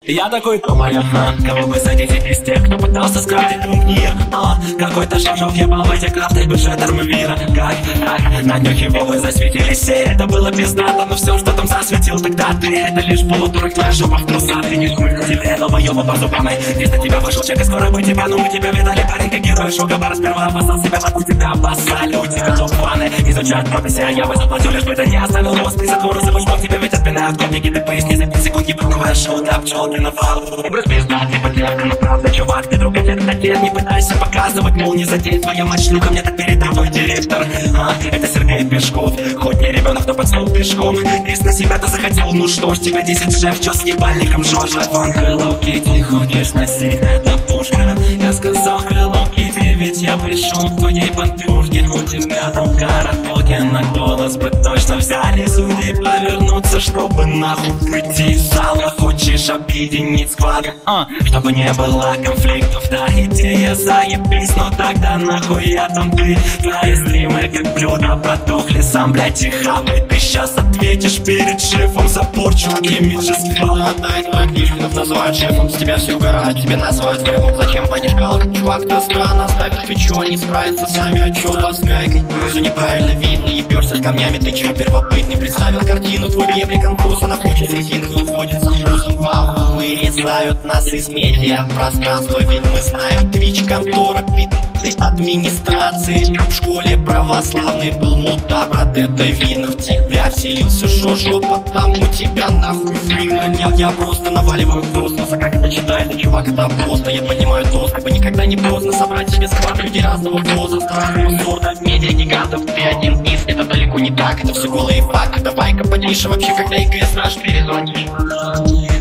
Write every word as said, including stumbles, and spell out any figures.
Я такой думаю, а, кого бы садить из тех, кто пытался скрыть мир. А, какой-то шажок ебал в эти карты бюджет армвира. Как, как, на днюх его вы засветились все. Это было пиздато, но все, что там засветил тогда ты. Это лишь полудурок, твоя жопа в трусах. Ты не хуй к тебе, долбоёба по зубам. Вместо тебя вышел человек, и скоро бы тебя, ну мы тебя видали, парень, как герой шуга бар. Сперва обоссал себя, потом тебя обоссали. У тебя топ-фаны, изучают профессия. Я бы заплатил, лишь бы ты не оставил его список. Двор за бочком, тебя ведь отпинают копники. Ты поясни за пять секунд, ебаное шоу, да, пчелки на вал. Образ пизда, ты потерка, но правда, чувак, ты друг, отец, отец. Не пытайся показывать, мол, не задеть. Твоя мать шлюха, мне так передал твой директор. А, это Сергей Пешков, хоть не ребенок, но подснул пешком. Ты на себя-то захотел, ну что ж, тебя десять шеф, чё с ебальником Жоржа? Вон Hello Kitty, ходишь носить, это пушка. Я сказал Hello Kitty, ведь я пришел к твоей подпюшке. У тебя там карапоки, на голос бы точно взяли. Судей повернуться, чтобы нахуй выйти из зала. Хочешь объединить склад, а, чтобы не было конфликтов. Да, идея заебись, но тогда нахуя там ты? Твои стримы как блюдо протухли, сам, блядь, и хавай. Ты сейчас ответишь перед шефом за порчу имиджа. Отдай твоих дишкинов, называют шефом, с тебя все угорают, тебе называют фреймом. Зачем понишь галок, чувак, ты странно, ставь отвечу, они справятся сами, а чё ласкай? Все неправильно видно, ебёшься с камнями, ты чё первобытный? Представил картину, твой репли конкурс, она хочет резинку, уходит со вкусом. Вау, вырезают нас из медиа пространства, ведь мы знаем Твич, контора, пи***цы администрации. В школе православный был мудак, брат, это видно в тебя вселился Жожо, потому тебя нахуй выгонял. Я просто наваливаю в космос, а как это читается, чувак, это просто. Я понимаю тост, как бы никогда не поздно собрать себе склад людей разного возраста, сорта, медиа гигантов. Ты один из, это далеко не так, это все голые факты. Давай-ка потише вообще, когда ИГС наш перезвонишь.